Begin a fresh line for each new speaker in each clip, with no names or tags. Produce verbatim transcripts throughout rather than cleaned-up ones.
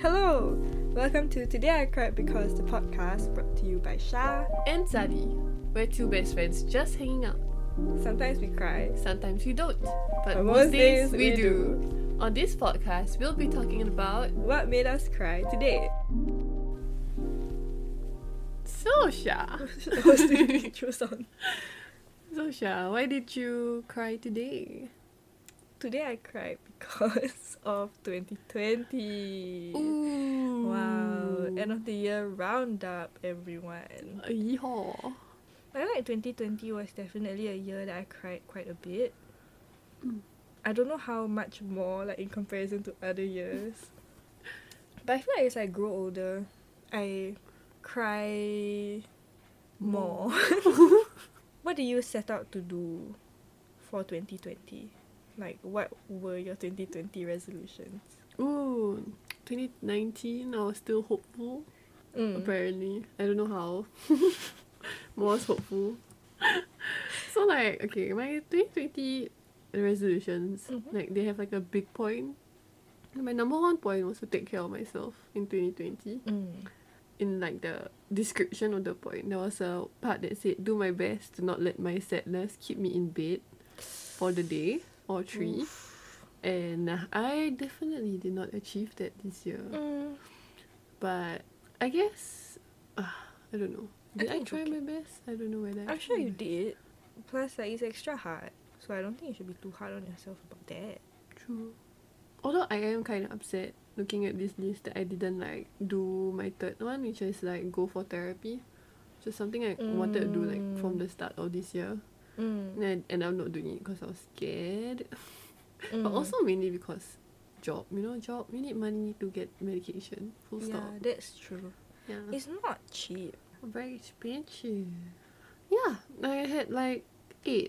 Hello! Welcome to Today I Cried Because, the podcast brought to you by Shah
and Sadi. We're two best friends just hanging out.
Sometimes we cry,
sometimes we don't, but,
but
most days,
days
we,
we
do.
do.
On this podcast, we'll be talking about
what made us cry today.
So Shah.
True song.
So Shah, why did you cry today?
Today I cried because of twenty twenty.
Ooh.
Wow. End of the year roundup, everyone.
Yeehaw.
I feel like twenty twenty was definitely a year that I cried quite a bit.
Mm.
I don't know how much more, like in comparison to other years. But I feel like as I grow older, I cry more. What do you set out to do for twenty twenty? Like, what were your twenty twenty resolutions?
Ooh, twenty nineteen, I was still hopeful.
Mm.
Apparently. I don't know how. Was hopeful. So, like, okay, my twenty twenty resolutions,
Mm-hmm.
like, they have, like, a big point. My number one point was to take care of myself in twenty twenty.
Mm.
In, like, the description of the point, there was a part that said, do my best to not let my sadness keep me in bed for the day or three.
Oof.
And uh, I definitely did not achieve that this year.
Mm.
But I guess, uh, I don't know. Did I,
think
try
okay.
my best? I don't know whether I
I'm
tried
sure you
my best.
did. Plus, like, it's extra hard. So I don't think you should be too hard on yourself about that.
True. Although I am kind of upset looking at this list that I didn't like do my third one, which is like go for therapy. Which is something I
Mm.
wanted to do like from the start of this year.
Mm.
And, I, and I'm not doing it because I was scared.
Mm.
But also mainly because job. You know, job, you need money to get medication. Full
yeah,
stop.
that's true.
Yeah.
It's not cheap.
Very expensive. Yeah, I had like eight.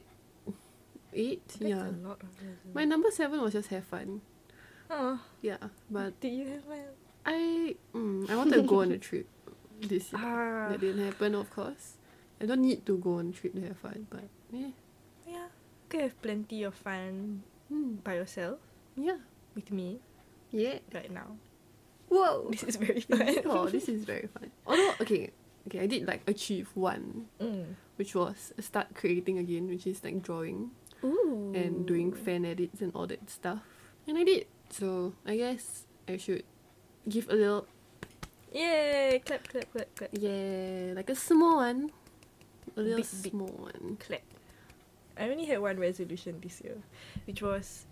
Eight?
That's
yeah.
a lot of resolutions.
My number seven was just have fun.
Oh,
Yeah, but
did you have one?
I mm, I wanted to go on a trip this year.
Ah,
That didn't happen, of course. I don't need to go on a trip to have fun, but yeah.
yeah. You can have plenty of fun
Mm,
by yourself
yeah.
with me
Yeah.
right now.
Whoa.
This is very fun.
Oh, this is very fun. Although, okay, okay, I did like achieve one,
Mm.
which was start creating again, which is like drawing.
Ooh.
And doing fan edits and all that stuff. And I did. So I guess I should give a little,
Yay! Clap, clap, clap, clap.
yeah, like a small one. A little
Big, big.
small one.
Clap. I only had one resolution this year, which was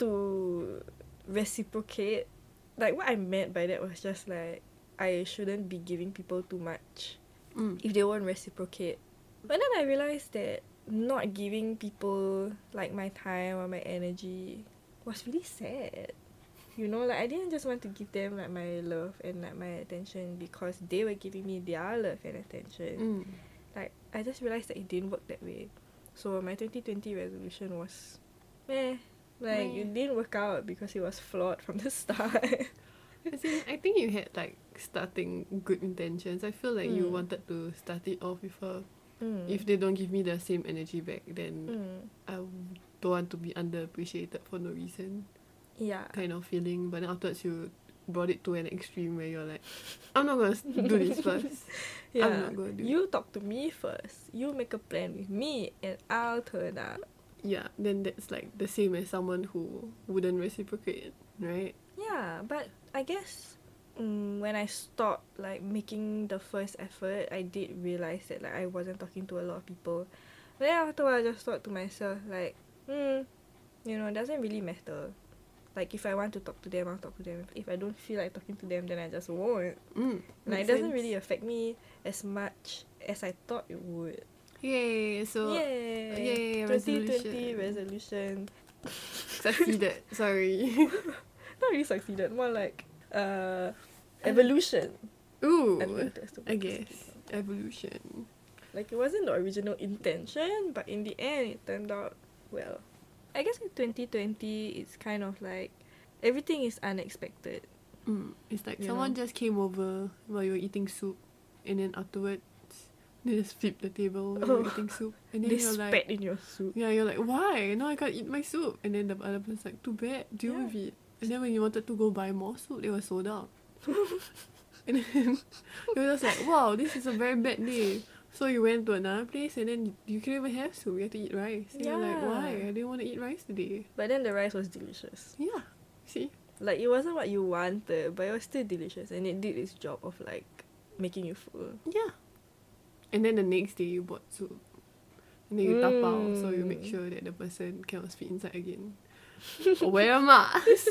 to reciprocate. Like, what I meant by that was just like, I shouldn't be giving people too much
Mm.
if they won't reciprocate. But then I realized that not giving people like my time or my energy was really sad. You know, like I didn't just want to give them like my love and like my attention because they were giving me their love and attention.
Mm.
Like I just realized that it didn't work that way. So my twenty twenty resolution was meh. Like
Meh.
it didn't work out because it was flawed from the start.
As in, I think you had like starting good intentions. I feel like you
Mm.
wanted to start it off with a,
mm.
if they don't give me the same energy back, then
mm.
I don't want to be underappreciated for no reason.
Yeah.
Kind of feeling. But then afterwards you brought it to an extreme where you're like, I'm not going to do this first.
Yeah.
I'm not gonna do it.
You talk to me first. You make a plan with me and I'll turn up.
Yeah, then that's like the same as someone who wouldn't reciprocate, right?
Yeah, but I guess um, when I stopped like making the first effort, I did realize that like I wasn't talking to a lot of people. But then after a while, I just thought to myself like, hmm, you know, it doesn't really matter. Like if I want to talk to them, I'll talk to them. If I don't feel like talking to them, then I just won't.
Mm,
Like it
makes
doesn't
sense.
really affect me as much as I thought it would.
Yay, so
Yay!
yay,
twenty twenty
resolution.
resolution.
Succeeded, sorry.
Not really succeeded, more like uh, evolution.
Ooh,
I don't know if that's the
I
word.
guess. Evolution.
Like, it wasn't the original intention, but in the end, it turned out well. I guess in twenty twenty, it's kind of like everything is unexpected.
Mm, it's like
You
someone
know?
just came over while you were eating soup, and then afterwards, they just flipped the table when you
Oh.
were eating soup. And then
They
you're
spat
like,
in your soup.
yeah, you're like, why? Now I can't eat my soup. And then the other person's like, too bad, deal
Yeah.
with it. And then when you wanted to go buy more soup, they were sold out. And then he was just like, wow, this is a very bad day. So you went to another place and then you couldn't even have soup. You had to eat rice. And you're like,
Yeah.
why? I didn't want to eat rice today.
But then the rice was delicious.
Yeah. See?
Like, it wasn't what you wanted, but it was still delicious. And it did its job of, like, making you full.
Yeah. And then the next day you bought soup. And then you tap out, so you make
Mm.
sure that the person cannot spit inside again. Or wear a mask.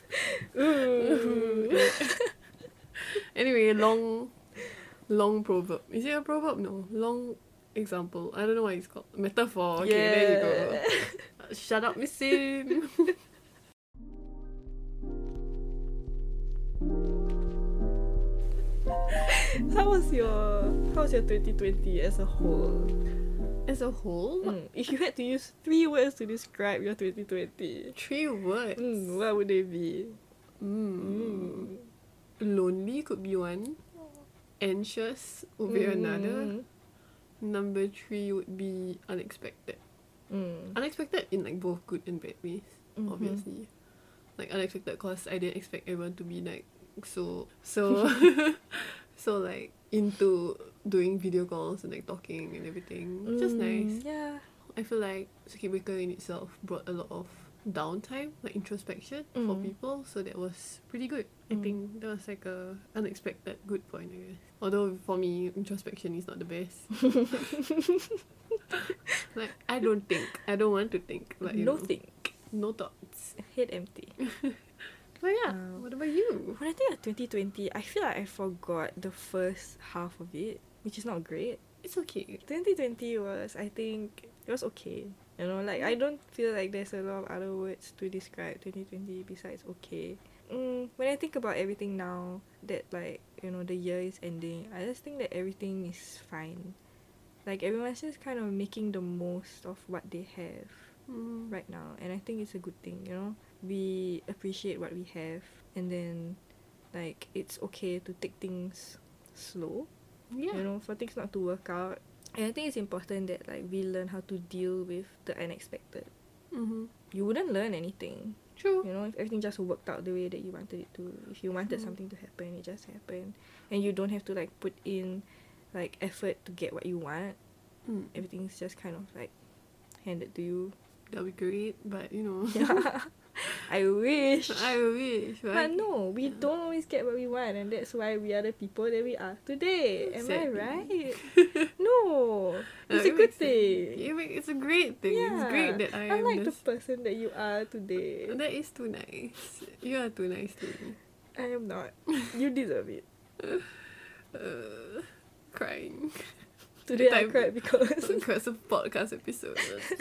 Ooh.
Anyway, long, long proverb. Is it a proverb? No. Long example. I don't know what it's called. Metaphor. Okay, there you go. Uh, Shut up, Miss Sim.
How was your How was your twenty twenty as a whole?
As a whole,
Mm. If you had to use three words to describe your twenty twenty,
three words.
mm, what would they be?
Mm.
Mm.
Lonely could be one. Anxious would be another.
Mm.
Number three would be unexpected.
Mm.
Unexpected in like both good and bad ways,
Mhm.
obviously. Like unexpected cause I didn't expect everyone to be like so so so like into doing video calls and like talking and everything. It's just
Mm,
nice.
Yeah.
I feel like Circuit Breaker in itself brought a lot of downtime, like introspection for
Mm.
people, so that was pretty good. I
Mm.
think that was like a unexpected good point, I guess. Although for me, introspection is not the best. Like I don't think, I don't want to think. Like you
no
know,
think.
no thoughts.
Head empty.
But yeah,
Uh,
what about you?
When I think of twenty twenty, I feel like I forgot the first half of it, which is not great.
It's okay.
twenty twenty was, I think, it was okay. You know, like, I don't feel like there's a lot of other words to describe twenty twenty besides okay. Mm, when I think about everything now, that, like, you know, the year is ending, I just think that everything is fine. Like, everyone's just kind of making the most of what they have
Mm.
right now. And I think it's a good thing, you know? We appreciate what we have, and then, like, it's okay to take things slow.
Yeah.
You know, for things not to work out. And I think it's important that like we learn how to deal with the unexpected.
Mm-hmm.
You wouldn't learn anything,
True.
you know, if everything just worked out the way that you wanted it to. If you wanted
Mm.
something to happen, it just happened. And you don't have to like put in like effort to get what you want.
Mm.
Everything's just kind of like handed to you.
That'd be great, but you know.
Yeah. I wish.
I wish,
But
right?
no, we
Yeah.
don't always get what we want, and that's why we are the people that we are today. Am I
Sadly.
right? No,
No,
it's a
it
good
makes sense.
thing.
It make- It's a great thing. It's great that I
I
am
like the
this.
person that you are today.
That is too nice. You are too nice to me.
I am not. You deserve it.
Uh, crying.
Today I
Time-
cried because.
Because of podcast episode.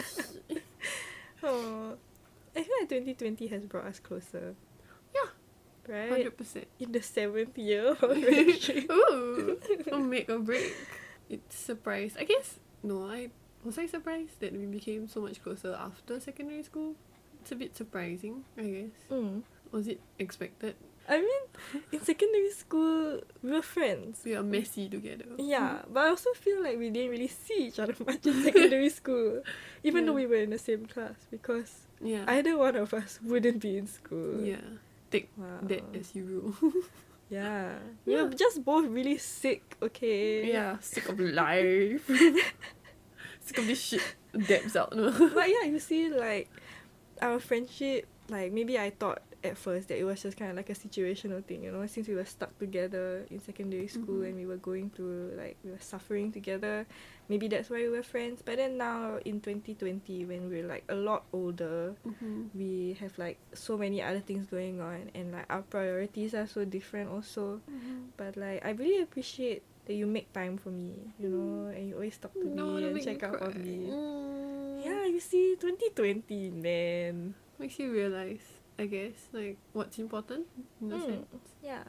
Oh, I feel like twenty twenty has brought us closer.
Yeah.
Right?
Hundred percent.
In the seventh year of our friendship.
Ooh, a make or break. It's surprised. I guess no. I was I surprised that we became so much closer after secondary school. It's a bit surprising, I guess.
Mm.
Was it expected?
I mean, in secondary school, we were friends.
We are messy together.
Yeah, but I also feel like we didn't really see each other much in secondary school, even though
Yeah.
we were in the same class, because
Yeah.
either one of us wouldn't be in school.
Yeah. Take
Wow.
that as you rule.
Yeah. We
Yeah.
were just both really sick, okay?
Yeah. Sick of life. Sick of this shit. Debs out. No.
But yeah, you see, like, our friendship, like, maybe I thought at first that it was just kind of like a situational thing, you know, since we were stuck together in secondary school
Mhm.
and we were going through, like, we were suffering together. Maybe that's why we were friends. But then now in twenty twenty, when we're, like, a lot older,
Mm-hmm.
we have, like, so many other things going on, and, like, our priorities are so different also.
Mm-hmm.
But, like, I really appreciate that you make time for me, you know, and you always talk to
No,
me
don't
and
make me
check out
cry.
on me.
Mm.
Yeah, you see, twenty twenty, man.
Makes you realize, I guess, like what's important in a
Mm.
sense.
Yeah.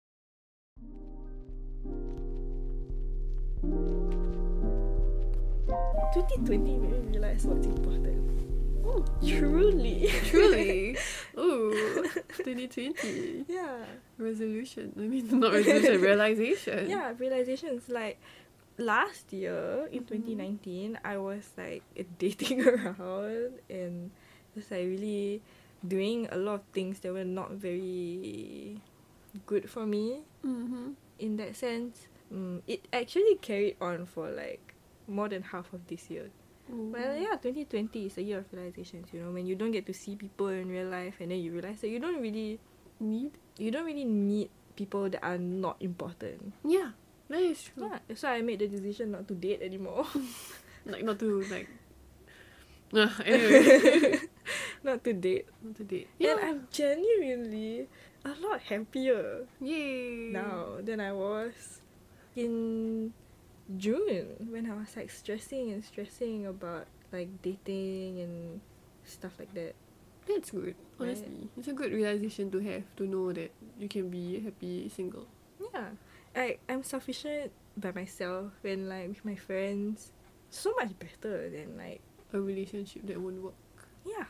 twenty twenty made me realize what's important.
Oh,
Truly.
truly. Ooh, twenty twenty.
Yeah.
Resolution. I mean, not resolution, realization.
Yeah, realizations like last year in
Mhm.
twenty nineteen, I was like dating around and just like really doing a lot of things that were not very good for me
Mm-hmm.
in that sense. Mm, it actually carried on for like more than half of this year. Well, yeah, twenty twenty is a year of realizations, you know, when you don't get to see people in real life and then you realize that you don't really
Need?
you don't really need people that are not important.
Yeah, that is true.
Yeah, that's why I made the decision not to date anymore.
Like, not to, like... Uh, anyway.
Not to date.
Not to date.
And
Yeah.
I'm genuinely a lot happier
Yay.
now than I was in June when I was like stressing and stressing about like dating and stuff like that.
That's good, honestly.
Right.
It's a good realization to have, to know that you can be happy single.
Yeah. I, I'm sufficient by myself when like with my friends. So much better than like,
A relationship that won't work.
yeah,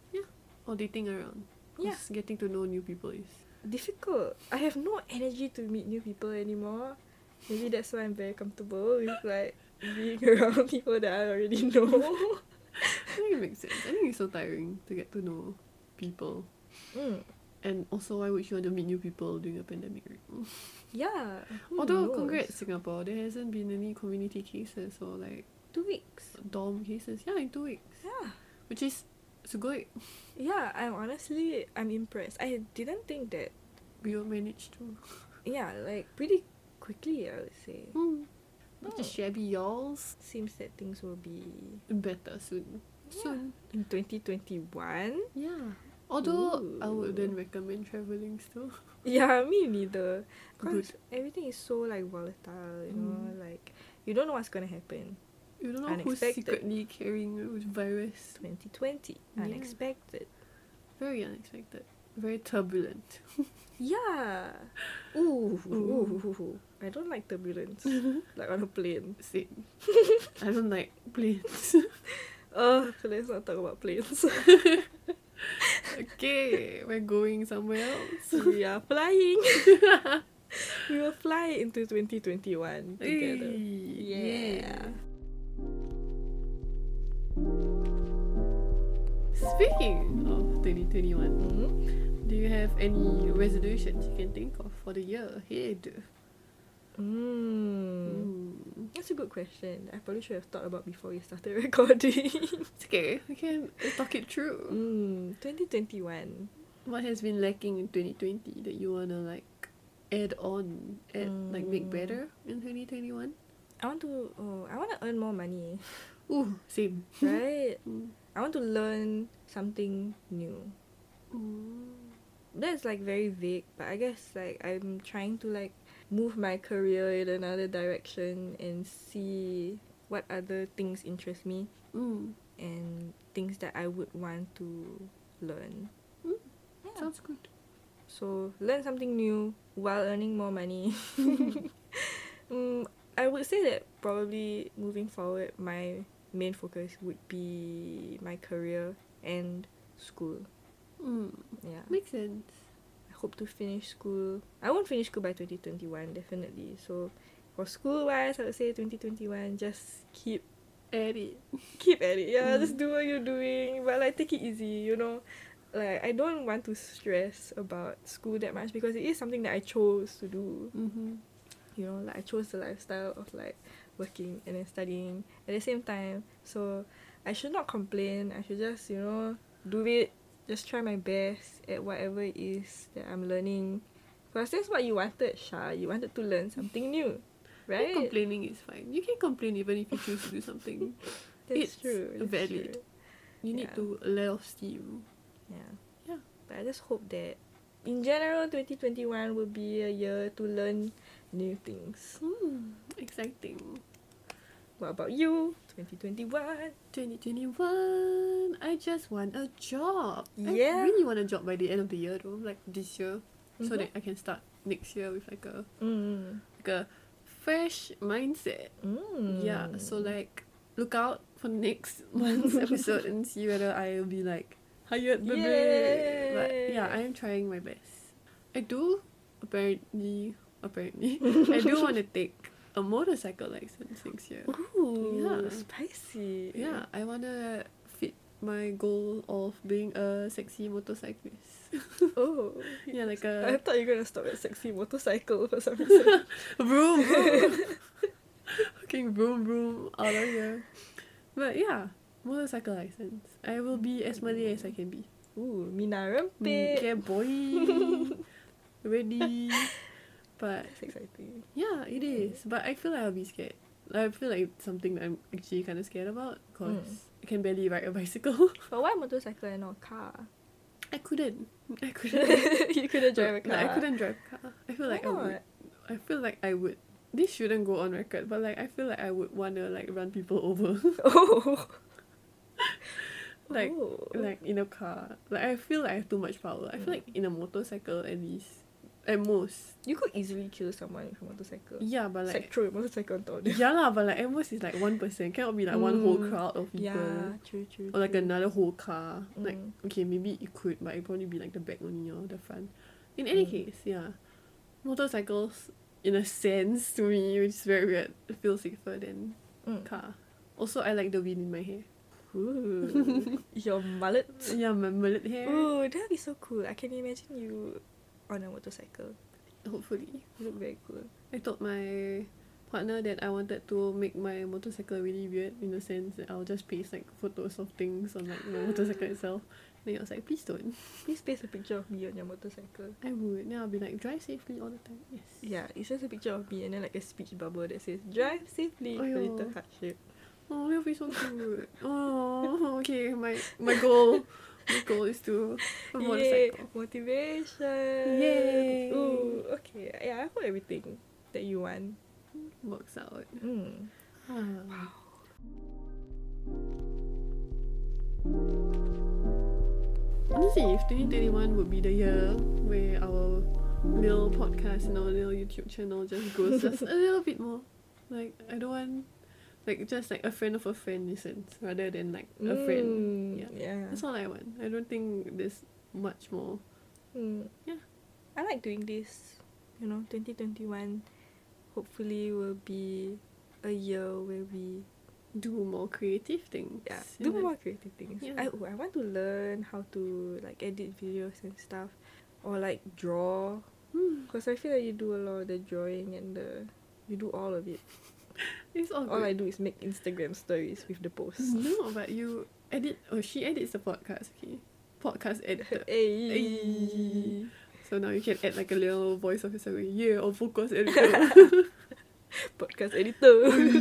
Or dating around.
yeah,
'Cause getting to know new people is...
difficult. I have no energy to meet new people anymore. Maybe that's why I'm very comfortable with like being around people that I already know.
I think it makes sense. I think it's so tiring to get to know people.
Mm.
And also, why would you want to meet new people during a pandemic? Right?
Yeah. who
Although,
knows?
congrats Singapore, there hasn't been any community cases or like
Two weeks.
dorm cases. Yeah, in two weeks.
Yeah.
Which is, it's good.
Yeah, I'm honestly, I'm impressed. I didn't think that,
We will manage to.
yeah, like pretty quickly, I would say.
Hmm. Not
Hmm.
just shabby y'alls.
Seems that things will be
Better soon.
Yeah.
Soon.
in twenty twenty-one.
Yeah. Although, I
Ooh.
wouldn't recommend travelling still.
Yeah, me neither.
Good.
Because everything is so like volatile, you know,
Mm.
like you don't know what's gonna happen.
You don't know who's
Unexpected.
secretly carrying a virus.
twenty twenty,
Yeah.
unexpected.
Very unexpected. Very turbulent.
Yeah. Ooh,
Ooh.
ooh, ooh, ooh. I don't like turbulence. Like on a plane.
Same. I don't like planes.
Oh, let's not talk about planes.
Okay, we're going somewhere else.
We are flying. We will fly into twenty twenty-one together.
Hey,
Yeah.
Speaking of twenty twenty-one,
Mm.
do you have any resolutions you can think of for the year ahead?
Mm.
Mm.
That's a good question. I probably should have thought about before we started recording.
It's okay, we can talk it through.
mm, twenty twenty-one.
What has been lacking in twenty twenty that you wanna like add on, add like make
Mm.
better in twenty twenty-one?
I want to. Oh, I want to earn more money,
Ooh, same.
right?
Mm.
I want to learn something new.
Mm.
That's like very vague, but I guess like I'm trying to like move my career in another direction and see what other things interest me
Mm.
and things that I would want to learn.
Mm.
Yeah.
Sounds good.
So learn something new while earning more money. mm, I would say that probably moving forward, my main focus would be my career and school.
Mm.
Yeah.
Makes sense.
I hope to finish school. I won't finish school by twenty twenty-one, definitely. So for school wise, I would say twenty twenty-one, just keep
Add it.
keep at it. Yeah,
Mm.
just do what you're doing. But like take it easy, you know. Like I don't want to stress about school that much because it is something that I chose to do.
Mm-hmm.
You know, like I chose the lifestyle of like working and then studying at the same time. So I should not complain. I should just, you know, do it. Just try my best at whatever it is that I'm learning. Because that's what you wanted, Shah. You wanted to learn something new, right?
Complaining is fine. You can complain even if you choose to do something.
That's
it's
true. That's
valid.
true.
You need
Yeah.
to let off steam.
Yeah.
Yeah.
But I just hope that in general, twenty twenty-one will be a year to learn new things.
Hmm, exciting.
What about you? twenty twenty-one.
twenty twenty-one. I just want a job.
Yeah.
I really want a job by the end of the year though, like this year, so
Mhm.
that I can start next year with like a
Mm.
like a fresh mindset.
Mm.
Yeah. So like, look out for next month's episode and see whether I'll be like hired, baby. But yeah, I am trying my best. I do apparently apparently I do want to take a motorcycle license next year.
Ooh,
Yeah.
spicy.
Yeah, I wanna fit my goal of being a sexy motorcyclist.
Oh.
Yeah, like
I
a
thought you were gonna stop at sexy motorcycle for some reason.
vroom vroom. Fucking vroom vroom out of here. But yeah, motorcycle license. I will be as Malay as I can be.
Ooh, Mina
Mm,
Rempit.
yeah, boy. Ready. But
That's exciting.
yeah, it is. But I feel like I'll be scared. I feel like it's something that I'm actually kind of scared about because
Mm.
I can barely ride a bicycle.
But why motorcycle and not car?
I couldn't. I couldn't.
You couldn't drive a
No,
car.
I couldn't drive a car. I feel
Why
like I would.
not?
I feel like I would. This shouldn't go on record, but like I feel like I would wanna like run people over,
Oh.
like
Oh.
like in a car. Like I feel like I have too much power. I feel like in a motorcycle at least, at most.
You could easily kill someone with a motorcycle.
Yeah, but
Like,
like
throw a motorcycle on top of them.
yeah lah, but like at most it's like one person. Cannot be like one whole
Mm.
crowd of people.
Yeah, true, true.
Or like
true.
another whole car. Like
Mm.
okay, maybe it could, but it probably be like the back only or the front. In any
Mm.
case, yeah, motorcycles in a sense to me, which is very weird, it feels safer than
Mm.
car. Also, I like the wind in my hair.
Ooh. Your mullet.
Yeah, my mullet hair.
Ooh, that'd be so cool. I can imagine you on a motorcycle.
Hopefully,
You look very cool.
I told my partner that I wanted to make my motorcycle really weird in the sense that I'll just paste like photos of things on like my motorcycle itself. Then I was like, please don't.
Please paste a picture of me on your motorcycle.
I would. Then I'll be like, drive safely all the time. Yes.
Yeah, it's just a picture of me and then like a speech bubble that says drive safely with a
Aiyo.
little heart shape.
Oh, that'll be so cute. Oh, okay. My my goal, my goal is to a
Yay!
motorcycle.
Motivation!
Yay.
Ooh, okay. Yeah, I hope everything that you want.
Works out.
Mm.
Ah. Honestly, if twenty twenty-one would be the year where our little podcast and our little YouTube channel just grows just a little bit more. Like, I don't want, like, just like a friend of a friend listens rather than like a friend.
Mm,
Yeah.
yeah.
That's all I want. I don't think there's much more.
Mm.
Yeah.
I like doing this. You know, twenty twenty-one hopefully will be a year where we
Do more creative things.
yeah,
you
do
know?
more creative things.
Yeah.
I oh, I want to learn how to like edit videos and stuff, or like draw.
Hmm.
Cause I feel like you do a lot of the drawing and the you do all of it.
It's all
All I
good.
do is make Instagram stories with the posts.
No, but you edit. Oh, she edits the podcast. Okay, podcast editor.
Hey.
Ay. So now you can add like a little voice of yourself. Yeah, or focus editor.
Podcast editor.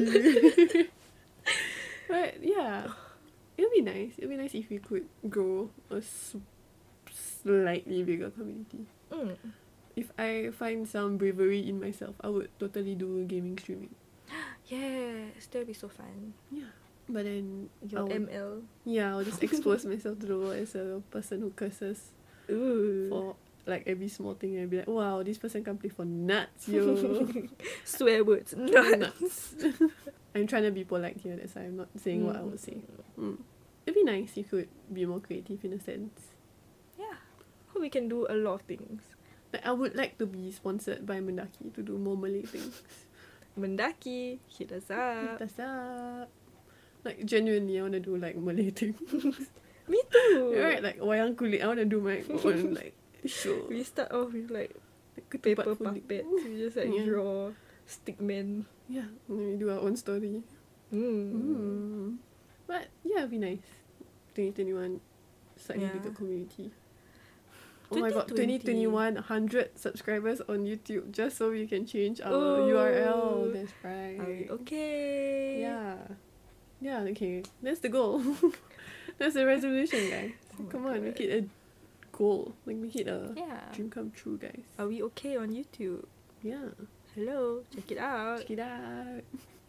But yeah, it'll be nice. It'll be nice if we could grow a s- slightly bigger community.
mm.
If I find some bravery in myself, I would totally do gaming streaming.
Yes, that'll be so fun.
Yeah, but then
Your
I'll-
M L.
yeah, I'll just expose myself to the world as a person who curses
Ooh.
for like every small thing and be like, wow, this person can play for nuts, yo.
Swear words. Nuts.
Nuts. I'm trying to be polite here, that's why I'm not saying what I would say. Mm. It'd be nice if you could be more creative in a sense.
Yeah. Hope we can do a lot of things.
Like, I would like to be sponsored by Mendaki to do more Malay things.
Mendaki, hit us up.
That's up. Like, genuinely, I want to do like Malay things.
Me too.
Right, like wayang kulit, I want to do my own like show.
We start off with like
Like,
paper
ketupat kulit.
puppets. We just like
Yeah.
draw stickmen.
Yeah, and then we do our own story.
Mm.
Mm. But yeah, it'd be nice. twenty twenty-one, slightly
Yeah.
bigger community. Oh my god,
twenty
twenty
twenty.
twenty-one, one hundred subscribers on YouTube just so we can change our U R L.
Ooh.
That's right.
Are we okay?
Yeah. Yeah, okay. That's the goal. That's the resolution, guys.
Oh my
Come on, make
God.
it a goal. Like, make it a
Yeah.
dream come true, guys.
Are we okay on YouTube?
Yeah.
Hello, check it out.
Check it out.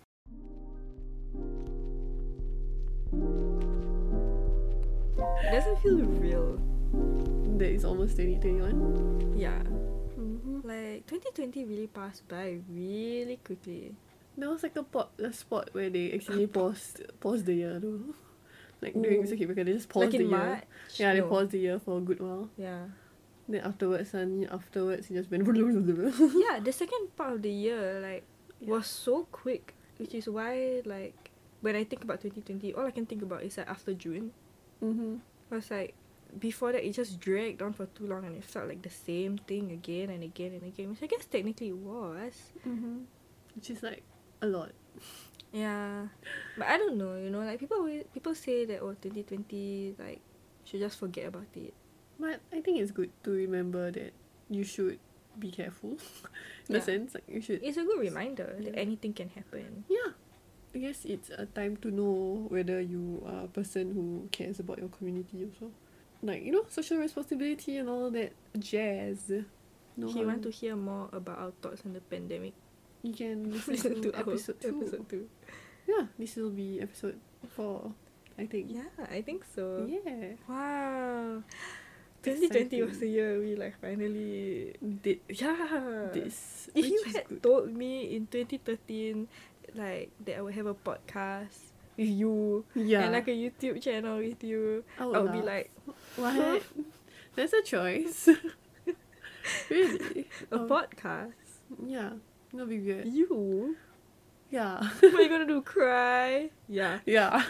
It doesn't feel real.
That is almost twenty twenty-one.
Yeah.
Mm-hmm.
Like twenty twenty really passed by really quickly.
There was like a, pot, a spot where they actually paused paused the year though. Like during
Ooh.
circuit breaker, they just paused
Like
the
in
year.
March.
Yeah, they
No.
paused the year for a good while.
Yeah.
Then afterwards, suddenly afterwards, it just went.
Yeah, the second part of the year like
Yeah.
was so quick, which is why like when I think about twenty twenty, all I can think about is like after June.
Mm-hmm.
I was like, before that, it just dragged on for too long and it felt like the same thing again and again and again, which I guess technically it was.
Mm-hmm. Which is like a lot.
Yeah. But I don't know, you know, like people always, people say that, oh, twenty twenty, like, should just forget about it.
But I think it's good to remember that you should be careful. In
Yeah.
a sense, like you should.
It's a good reminder
Yeah.
that anything can happen.
Yeah. I guess it's a time to know whether you are a person who cares about your community also. Like, you know, social responsibility and all that jazz. No
If you want to hear more about our thoughts on the pandemic,
you can listen,
listen
to,
to our
episode two.
episode two.
Yeah, this will be episode four, I think.
Yeah, I think so.
Yeah.
Wow. twenty twenty was the
Exciting.
year we like finally
Did
yeah.
this.
If you
which is
had
good.
told me in twenty thirteen like that I would have a podcast with you
Yeah.
and like a YouTube channel with you,
I
I
would,
would be
laugh.
like,
What? That's a choice. Really?
a
Um,
podcast?
Yeah. That'll be weird.
You?
Yeah.
What are you gonna do? Cry? Yeah.
Yeah.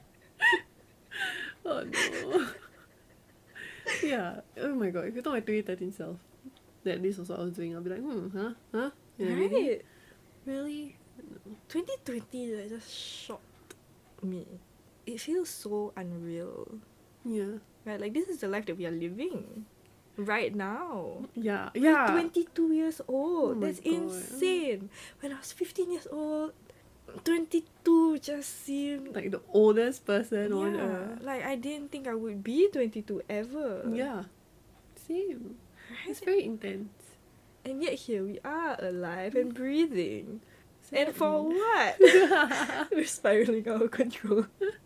Oh no. Yeah. Oh my god. If you told my twenty thirteen self that this was what I was doing, I'll be like, hmm, huh? Huh? Yeah, really?
Right?
Really?
twenty twenty like, just shocked me. It feels so unreal.
Yeah.
Right? Like, this is the life that we are living right now.
Yeah.
We're
Yeah.
twenty-two years old.
Oh my
That's
God.
insane. When I was fifteen years old, twenty-two just seemed
Like the oldest person on
yeah,
earth.
like I didn't think I would be twenty-two ever.
Yeah. Same. It's
Right?
very intense.
And yet here we are, alive and breathing. And for
Sadly.
what? We're spiraling out of control.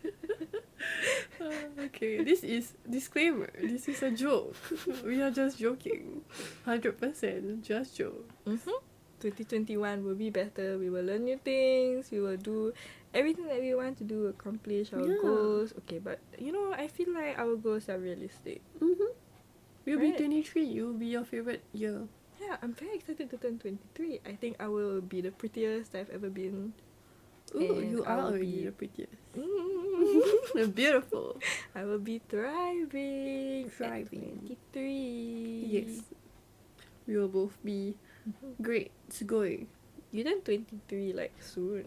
Uh, okay, this is disclaimer. This is a joke. We are just joking. Hundred percent, just joke.
Mm-hmm. twenty twenty-one will be better. We will learn new things. We will do everything that we want to do, accomplish our
Yeah.
goals. Okay, but you know, I feel like our goals are realistic.
Mm-hmm. You'll
Right.
be twenty three. You'll be your favorite year.
Yeah, I'm very excited to turn twenty-three. I think I will be the prettiest I've ever been.
Ooh,
And
you
I
are
will
already
be-
the prettiest.
Mm.
Beautiful.
I will be thriving. at
Thriving.
twenty-three.
Yes. We will both be
Mhm.
great. It's going.
You turn twenty-three like soon.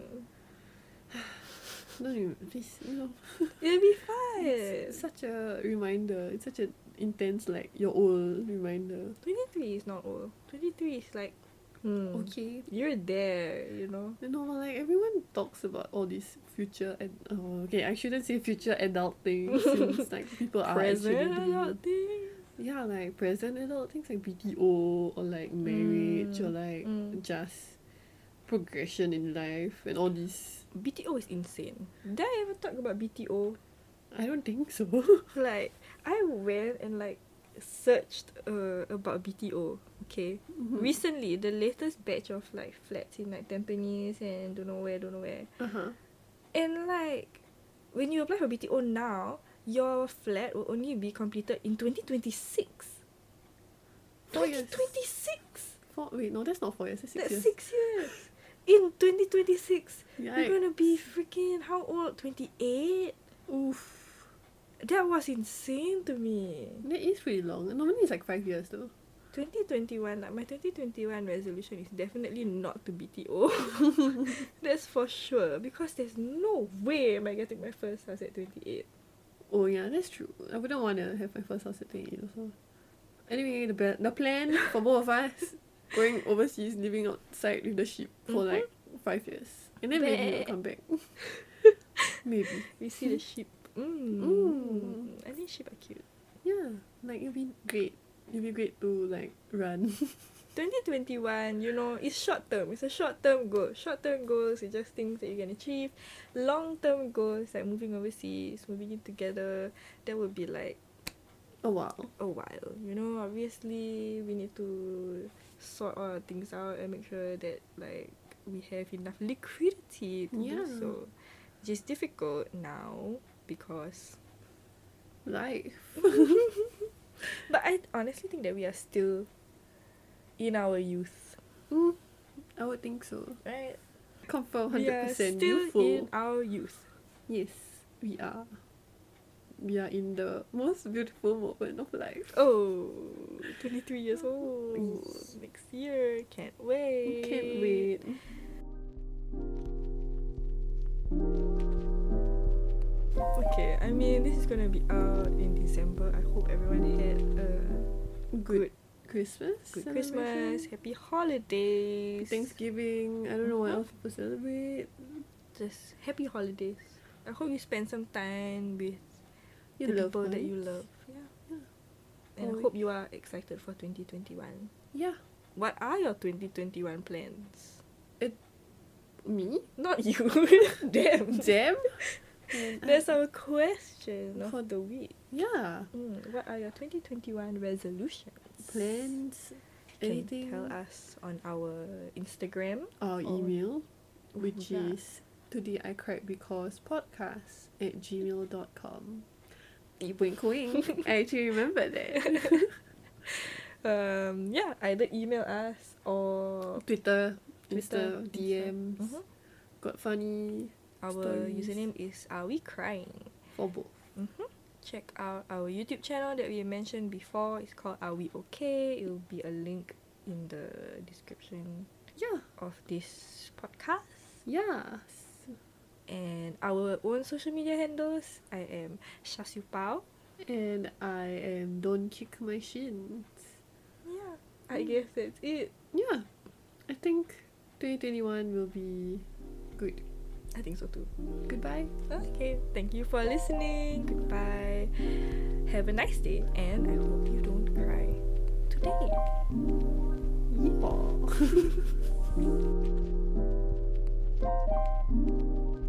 Don't even, please, you know.
It'll be fine.
It's such a reminder. It's such an intense, like, your old reminder.
twenty-three is not old. twenty-three is like, hmm,
Okay.
you're there, you know.
You know, like everyone talks about all these future and oh, okay, I shouldn't say future adult things since like people are
Present
actually
adult thing.
yeah, like present adult things like B T O or like marriage or
Mm,
like
mm.
just progression in life and all these.
B T O is insane. Did I ever talk about B T O?
I don't think so.
Like, I went and like searched uh, about B T O. Okay.
Mhm.
Recently, the latest batch of like flats in like Tampines and don't know where, don't know where.
Uh-huh.
And like, when you apply for B T O now, your flat will only be completed in twenty twenty-six.
Four years.
twenty twenty-six.
Four, wait, no, that's not four years. That's six
That's
years.
six years. In twenty twenty-six,
Yikes.
we're gonna be freaking how old? twenty-eight?
Oof.
That was insane to me.
That is pretty long. Normally it's like five years though.
twenty twenty-one, like my twenty twenty-one resolution is definitely not to B T O. That's for sure. Because there's no way am I getting my first house at twenty-eight.
Oh yeah, that's true. I wouldn't want to have my first house at twenty-eight also. Anyway, the be- the plan for both of us going overseas, living outside with the sheep for
Mhm.
like five years, and then maybe we'll
Bleh.
come back. Maybe.
We see the sheep. Mm.
Mm.
I think sheep are cute.
Yeah, like it'll be great. It'll be great to like run.
twenty twenty-one, you know, it's short term. It's a short term goal. Short term goals is just things that you can achieve. Long term goals like moving overseas, moving in together, that would be like
Oh wow.
a while. You know, obviously we need to sort all our things out and make sure that like we have enough liquidity to
Yeah.
do so. Which is difficult now because
Life.
but I honestly think that we are still in our youth.
Mm, I would think so.
Right?
Confirm
We
hundred
are
percent
still
youthful.
in our youth.
Yes, we are. we are in the most beautiful moment of life.
Oh, twenty-three years old. Next year. Can't wait.
Can't wait.
Okay, I mean, this is gonna be out in December. I hope everyone had a good,
Christmas.
good Christmas, happy holidays,
Thanksgiving. I don't know what
Mhm.
else people celebrate.
just happy holidays. I hope you spend some time with
You
the
love
people that you
ones.
love. Yeah.
Yeah.
And I
Oh,
hope you are excited for twenty twenty-one.
Yeah.
What are your twenty twenty-one plans?
Me?
Not you. Damn.
Them?
There's our question of
For-
the week.
Yeah.
Mm, what are your twenty twenty-one resolutions?
Plans.
Can
Anything.
tell us on our Instagram.
Our
or-
email, which
Yeah.
is today I cried because podcast at gmail dot com. Wink wink. I actually remember that.
Um, yeah, either email us or
Twitter,
Twitter,
Insta, D Ms.
Mhm.
Got funny
Our
Stories.
username is Are We Crying?
for both.
Mm-hmm. Check out our YouTube channel that we mentioned before. It's called Are We Okay? It will be a link in the description
Yeah.
of this podcast.
Yeah.
And our own social media handles. I am Shasu Pao.
And I am Don't Kick My Shins.
Yeah, I
Mm.
guess that's it.
Yeah. I think twenty twenty-one will be good.
I think so too.
Goodbye.
Okay, thank you for listening. Goodbye. Have a nice day, and I hope you don't cry today.
Yeah.